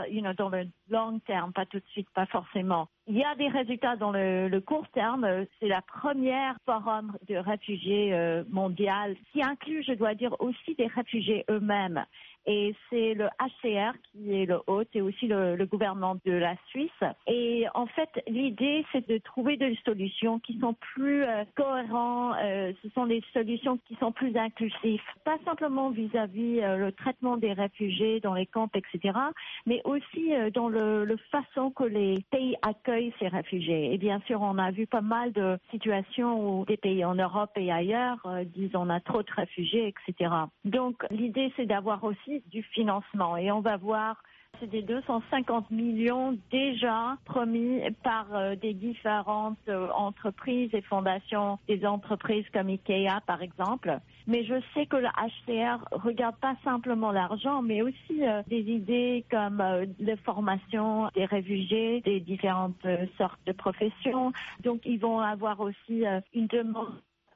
dans le long terme, pas tout de suite, pas forcément. Il y a des résultats dans le court terme. C'est la première forum de réfugiés mondial qui inclut, je dois dire, aussi des réfugiés eux-mêmes. Et c'est le HCR qui est le hôte et aussi le gouvernement de la Suisse. Et en fait, l'idée, c'est de trouver des solutions qui sont plus cohérentes. Ce sont des solutions qui sont plus inclusives. Pas simplement vis-à-vis le traitement des réfugiés dans les camps, etc., mais aussi dans le façon que les pays accueillent ces réfugiés. Et bien sûr, on a vu pas mal de situations où des pays en Europe et ailleurs disent on a trop de réfugiés, etc. Donc, l'idée, c'est d'avoir aussi du financement et on va voir, c'est des 250 millions déjà promis par des différentes entreprises et fondations, des entreprises comme IKEA par exemple. Mais je sais que le HCR regarde pas simplement l'argent, mais aussi des idées comme la formation des réfugiés, des différentes sortes de professions. Donc ils vont avoir aussi une demande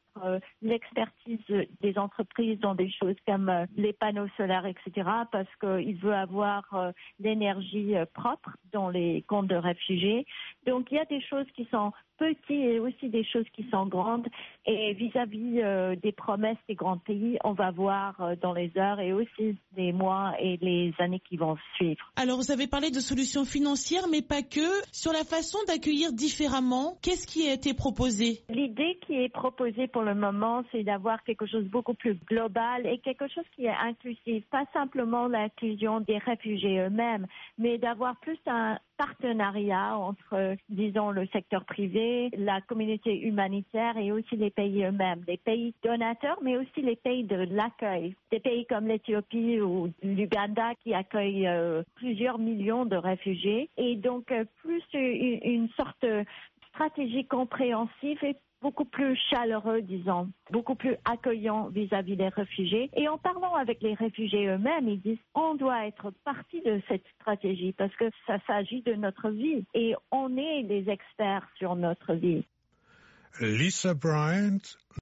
l'expertise des entreprises dans des choses comme les panneaux solaires, etc., parce qu'il veut avoir l'énergie propre dans les camps de réfugiés. Donc, il y a des choses qui sont petites et aussi des choses qui sont grandes. Et vis-à-vis des promesses des grands pays, on va voir dans les heures et aussi les mois et les années qui vont suivre. Alors, vous avez parlé de solutions financières, mais pas que. Sur la façon d'accueillir différemment, qu'est-ce qui a été proposé? L'idée qui est proposée pour le moment, c'est d'avoir quelque chose de beaucoup plus global et quelque chose qui est inclusif. Pas simplement l'inclusion des réfugiés eux-mêmes, mais d'avoir plus un partenariat entre, disons, le secteur privé, la communauté humanitaire et aussi les pays eux-mêmes, les pays donateurs, mais aussi les pays de l'accueil. Des pays comme l'Éthiopie ou l'Ouganda qui accueillent plusieurs millions de réfugiés. Et donc, plus une sorte de stratégie compréhensive et beaucoup plus chaleureux, disons, beaucoup plus accueillant vis-à-vis des réfugiés. Et en parlant avec les réfugiés eux-mêmes, ils disent on doit être partie de cette stratégie parce que ça s'agit de notre vie et on est des experts sur notre vie. Lisa Bryant